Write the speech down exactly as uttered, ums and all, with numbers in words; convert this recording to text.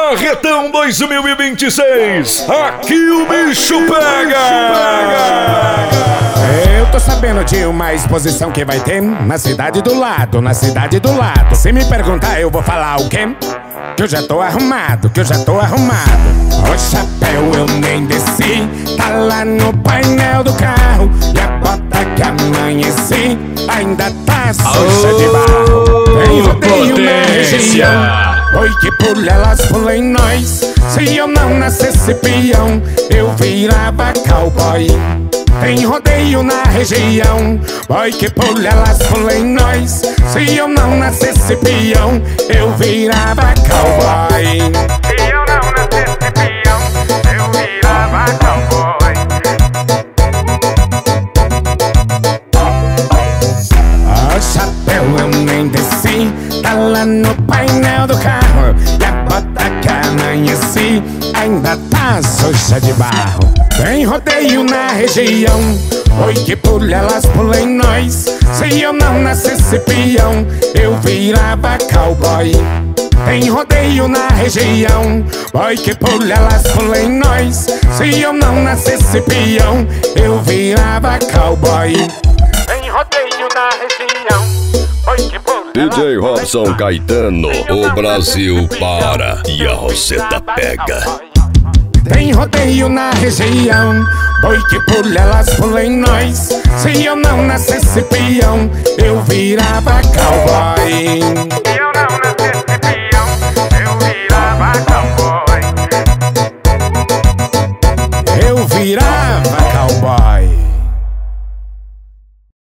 Barretão dois mil e vinte e seis, aqui o bicho pega! Eu tô sabendo de uma exposição que vai ter na cidade do lado, na cidade do lado. Se me perguntar eu vou falar o quê? Que eu já tô arrumado, que eu já tô arrumado. O chapéu eu nem desci, tá lá no painel do carro. E a bota que amanheci ainda tá suja de barro. Tem rodeio na região, oi que por elas pulem nós. Se eu não nascesse peão, eu virava cowboy. Tem rodeio na região, boy que por elas pulem nós. Se eu não nascesse peão, eu virava cowboy. Se eu não nascesse peão, eu virava cowboy. O chapéu eu nem desci, tá lá no painel do carro. E a bota que amanheci ainda tá suja de barro. Tem rodeio na região, oi que por elas pulem nós. Se eu não nascesse peão, eu virava cowboy. Tem rodeio na região, oi que por elas pulem nós. Se eu não nascesse peão, eu virava cowboy. Tem rodeio na região, oi que por D J Robson Caetano, o Brasil para e a Roseta pega. Tem rodeio na região, boi que por elas pulem nós. Se eu não nascesse peão, eu virava cowboy.